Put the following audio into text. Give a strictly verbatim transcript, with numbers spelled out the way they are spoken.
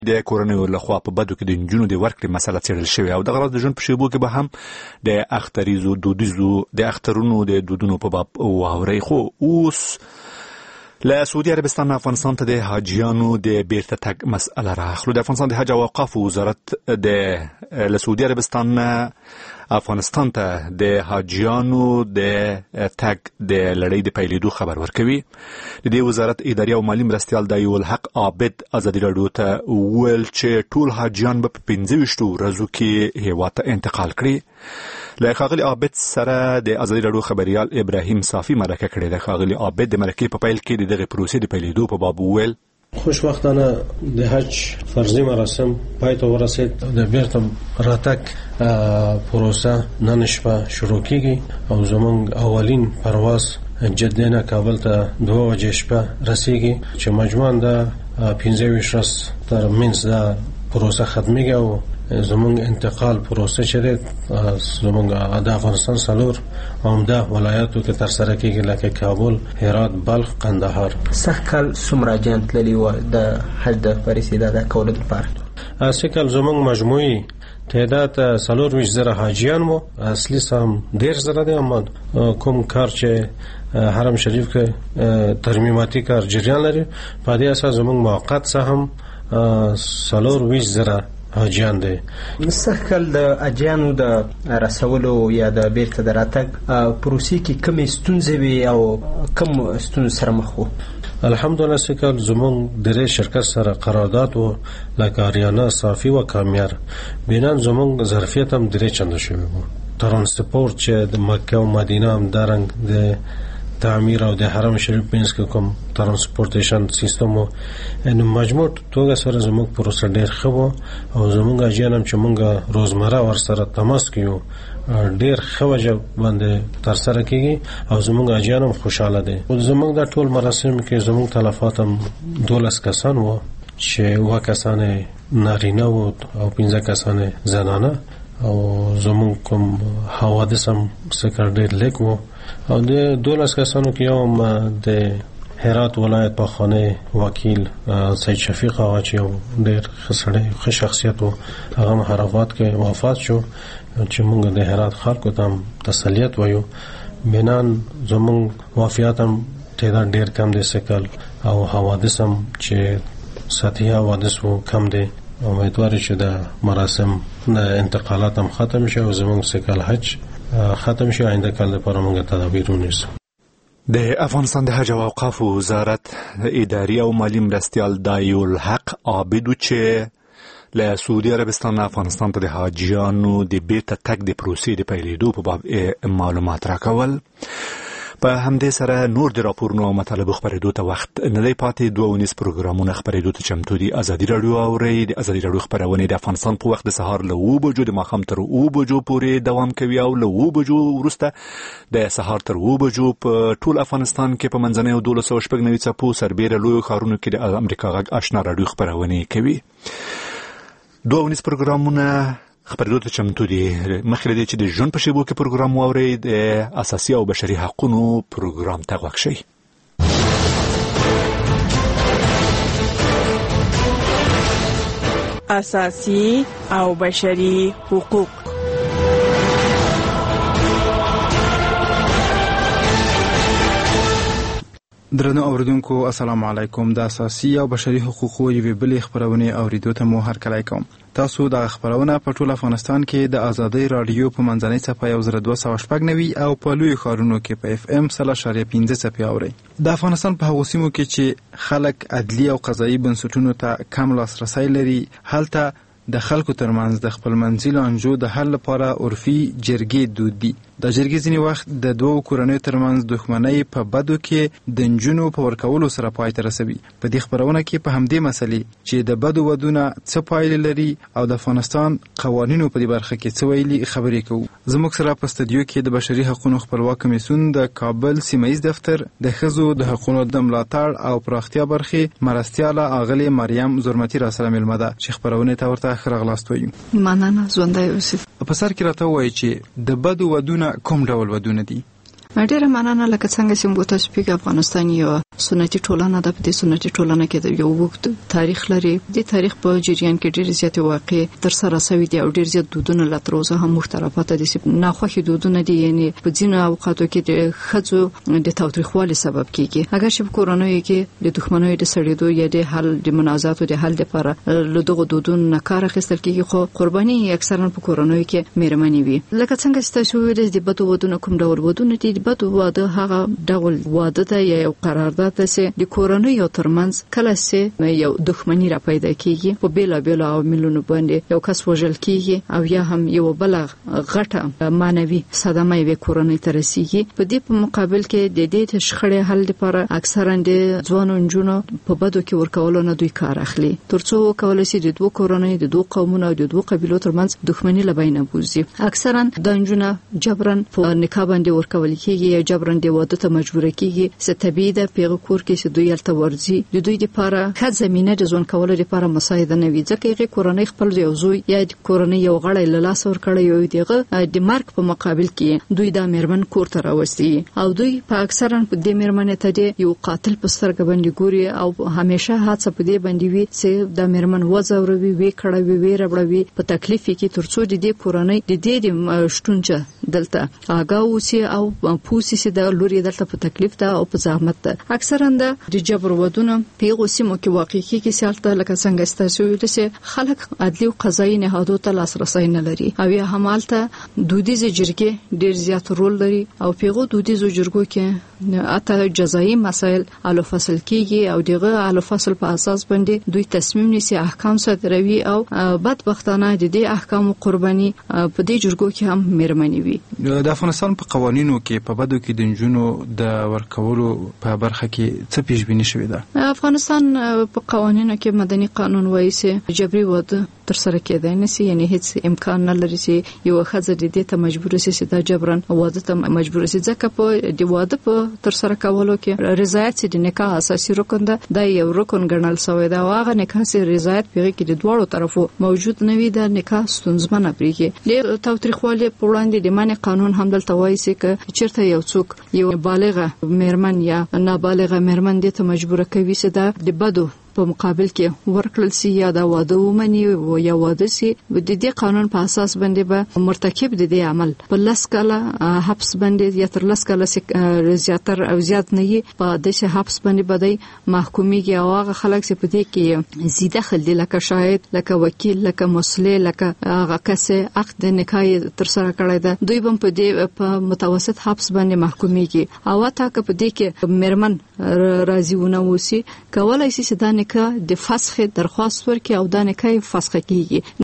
د کورنیو لخوا په بدو کې د نجونو د ورکړې مسله څېړل شوې او دغه راز د ژوند په شیبو کې به هم د اختریزو دودیزو د اخترونو د دودونو په باب واورئ. خو اوس له سعودي عربستان افغانستان ته د حاجیانو د بیرته تګ مسأله راخلو. د افغانستان د حج او اوقاف وزارت د له سعودي عربستان افغانستان ته د حاجیانو د تګ د لړۍ د پیلېدو خبر ورکوي. د دې وزارت اداري او مالي مرستیال ضیاء الحق عابد ازادي راډیو ته وویل چې ټول حاجیان به په پنځه ویشتو ورځو کې هیواد ته انتقال کړي. له ښاغلي عابد سره د ازادي راډیو خبریال ابراهیم صافي مرکه کړې ده. ښاغلي عابد د مرکې په پیل کې د دغه پروسې د پیلېدو په باب وویل خوشبختانه د حج فرضي مراسم پای ته ورسید. د بیرته راتګ پروسه نن شپه شروع کیږي او زمونږ اولین پرواز جده نه کابل ته دوه بجې شپه رسیږي چې مجموعاً د پنځه ویشت ورځې تر منځ دا پروسه ختمیږي او زمونږ انتقال پروسه چې ده زمونږ د افغانستان څلور عمده ولایاتو کې ترسره کیږي لکه کابل، هرات، بلخ، قندهار. سږ کال څومره حاجیان تللي وو د حج د فریضې د ادا کولو لپاره؟ سږ کال زمونږ مجموعي تعداد څلور ویشت زره حاجیان وو. اصلي سم ډېر زره دی، اما کوم کار چې حرم شریف کې ترمیماتي کار جریان لري په دې اساس زمونږ موقت څه هم څلور ویشت زره حاجیان دي. سږ کال د حاجیانو د رسولو یا د بیرته د راتګ پروسې کې کومې ستونزې وې او کوم ستونزو سره مخ وو؟ الحمدلله سږ کال زمونږ درې شرکت سره قرارداد و لکه آریانا، صافي و کامیار. بینان زمونږ ظرفیت هم درې چنده شوی و. ترانسپورت چې د مکه او مدینه هم دارنګ د تعمیر او د حرم شریف پینس کې کوم ترانسپورټیشن سیستم و ان مجموع توګه سره زموږ پروسه ډېر ښه و او زموږ اجیان هم چې مونږ روزمره ور سره تماس کیو ډېر ښه وجه باندې تر سره کیږي او زموږ اجیان هم خوشاله دي. زموږ د ټول مراسم کې زموږ تلفات هم دولس کسان و چې اوه کسان نارینه و او پنځه کسان زنانه او زموږ کوم حوادث هم سکر ډېر لږ و او د دولس کسانو کې یو هم د هرات ولایت په خانه وکیل سید شفیق آقا چې ډېر ښه سړی ښه شخصیت و هغه حرفات کې وفات شو چې موږ د هرات خلکو ته هم تسلیت وایو. بنان زموږ وفیات هم تعداد ډېر کم دی سکل او حوادث هم چې سطحي حوادث و کم دی. امیدوارم چې د مراسم د انتقالات هم ختم شي او زموږ سکل حج ختم شي. آینده کال لپاره موږ تدابیر ونیسو. د افغانستان د حج او اوقاف وزارت اداري او مالي مرستیال ضیاء الحق عابد چې له سعودي عربستان افغانستان ته د حاجیانو د بیرته تګ د پروسې د پیلېدو په باب معلومات راکول. په همدې سره نور د راپورونو او مطالبو خپرېدو ته وخت نه دی پاتې. دوه ونیز پروګرامونه خپرېدو ته چمتو دي. ازادي راډیو اورئ. د ازادي راډیو خپرونې د افغانستان په وخت د سهار له اوه بجو د ماښام تر اوه بجو پورې دوام کوي او له اوه بجو وروسته د سهار تر اوه بجو په ټول افغانستان کې په منځنیو دولس سوه شپږ نوي څپو سربیره لویو ښارونو کې د امریکا غږ آشنا راډیو خپرونې کوي. دوه ونیز پروګرامونه خبرېدو ته چمتو دي. مخکې له دې چې د ژوند په شیبو کې پروګرام واورئ د اساسي او بشري حقونو پروګرام ته غوږ شئ. اساسي او بشري حقوق. درنو اوریدونکو السلام علیکم. د اساسي او بشري حقوقو یوې بلې خبرونه اوریدو ته مو هرکلی کوم. تاسو د خبرونه په ټول افغانستان کې د ازادي رادیو په منځنۍ صفحه یو زره دوه سوه شپږ نوي او په لوی ښارونو کې په اف ام سل اشاریه پنځه صفحه اورئ. د افغانستان په هغو سیمو کې چې خلک عدلي او قضایي بنسټونو ته کم لاسرسی لري هلته د خلکو ترمنځ د خپلمنځي لانجو د حل لپاره عرفي جرګې دود دي. د جرګې ځینې وخت د دوو کورنیو ترمنځ دښمنۍ په بدو کې د نجونو په ورکولو سره پای ته رسوي. په دې خبرونه کې په همدې مسلې چې د بدو ودونه څه پایلې لري او د افغانستان قوانینو په دې برخه کې څه ویلي خبرې کوو. زموږ سره په استودیو کې د بشري حقوقو خپلواک کمیسیون د کابل سیمه‌ییز دفتر د ښځو د حقوقو د ملاتړ او پراختیا برخې مرستیاله اغلې مریم زرمتي را سره ملمه ده چې خبرونه ته ورته خراغلاست وایو. مننه ژوندی اوسئ. په سر کې راته وایي چې د بدو ودونه کوم ډول ودونه دي؟ ډیره مننه. لکه څنګه چې موږ تاسو په افغانستان یو سنتي ټولنه د په سنتي ټولنه کې د یو وخت تاریخ لري. د تاریخ په جریان کې ډېر زیات واقع تر سره سوي دي او ډېر زیات دودونه لا تر اوسه هم مختلفات دي. ناخوښي دودونه دي، یعنی په ځینو اوقاتو کې د خځو د تاوتریخوالي سبب کیږي. اگر چې په کورنۍ کې د دښمنۍ د سړېدو یا د حل د منازعاتو د حل لپاره له دغه دودونو نه کار اخیستل کیږي، خو قرباني اکثرا په کورنۍ کې مېرمنې وي. لکه څنګه چې تاسو ویل د بدو ودونه کوم ډول ودونه دي. د بدو واده هغه ډول واده ده یا یو قرارداد ده چې د کورنۍ او ترمنځ کله چې یو دښمنی را پیدا کیږي، په بیلا بیلا عواملونو باندې یو کس وژل کیږي او یا هم یو بل غټه مانوي صدمه وي کورنۍ ته رسیږي. په دې په مقابل کې د دې شخړې حل لپاره اکثرا د ځوانو نجونو په بدو کې ورکول نه دوی کار اخلي، ترڅو کولای شي د دوه کورنۍ د دوه قومونو او د دوه قبيلو ترمنځ دښمنی لبینه بوزي. اکثرا د نجونو جبرن په نکاح باندې ورکول کیږي یا جبرن د واده ته مجبور کیږي. چې طبيعي ده پیغه کور کې چې دوی الته ورځي د دوی لپاره ښه زمينه د ځون کولو لپاره مساعده نه وي، ځکه یې کورنۍ خپل یو زوی یا د کورنۍ یو غړی له لاس ور کړی یو دیغه د مرګ په مقابل کې دوی د میرمن کور ته راوستي او دوی په اکثرا په دې میرمن ته یو قاتل په سترګ باندې ګوري او همیشه هڅه په دې باندې وي چې د میرمن وځوروي وی کړه وی وی ربړوي په تکلیف کې ترڅو د دې کورنۍ د دې د شتونچه دلته آګاو سي او پوسی سي د لوري دلته په تکلیف ده او په زحمت ده. اکثرا د جبر ودونه پیغو سیمو کې واقع کیږي چې البته لکه څنګه ستاسو ویل چې خلک عدلي او قضایي نهادو ته لاسرسي نه لري او یا همالته دودیز جرګې ډیر زیات رول لري او پیغو دودیز جرګو کې اته جزایي مسائل الو فصل کیږي او دغه الو فصل په اساس باندې دوی تصمیم نیسي احکام صادروي او بدبختانه د دې احکام قرباني په دې جرګو کې هم مېرمنې وي. د افغانستان په قوانینو کې په بدو کې د نجونو د ورکولو په برخه کې څه پیشبینی شوې ده؟ افغانستان په قوانینو کې مدني قانون وایي چې جبري واده تر سره کېدای نشي، یعنی هیڅ امکان نه لري چې یو ښځه د دې ته مجبور شي چې دا جبرن واده ته مجبور شي، ځکه په د واده په تر سره کولو کې رضایت د نکاح اساسي رکن ده، دا یو رکن ګڼل شوی دا. واغه نکاح سي رضایت پیږي کې د دوړو طرفو موجود نه وي، دا نکاح ستونزمنه پریږي. له تاوتریخوالي په وړاندې د معنی قانون هم دلته وایي چې چیرته یو څوک یو بالغه مېرمن یا نابالغه مېرمن دې ته مجبور کوي چې دا د بدو په مقابل کې ورکړل سي یا دا واده ومني او یا واده سي، د دې قانون په اساس باندې به مرتکب د دې عمل په لاس کاله حبس باندې یا تر لاس کاله زیاتر او زیات نه یي په دې حبس باندې بدای محکوميږي او هغه خلک چې په دې کې زیاده خل دي لکه شاهد لکه وکیل لکه مسلې لکه هغه کس عقد نکاح تر سره کړی ده دوی هم په دې په متوسط حبس باندې محکوميږي او تا که په دې کې مېرمن راضي ونه وسی کولای شي چې دا نکاح د فسخ درخواست ورکړي او دا نکاح فسخ کیږي.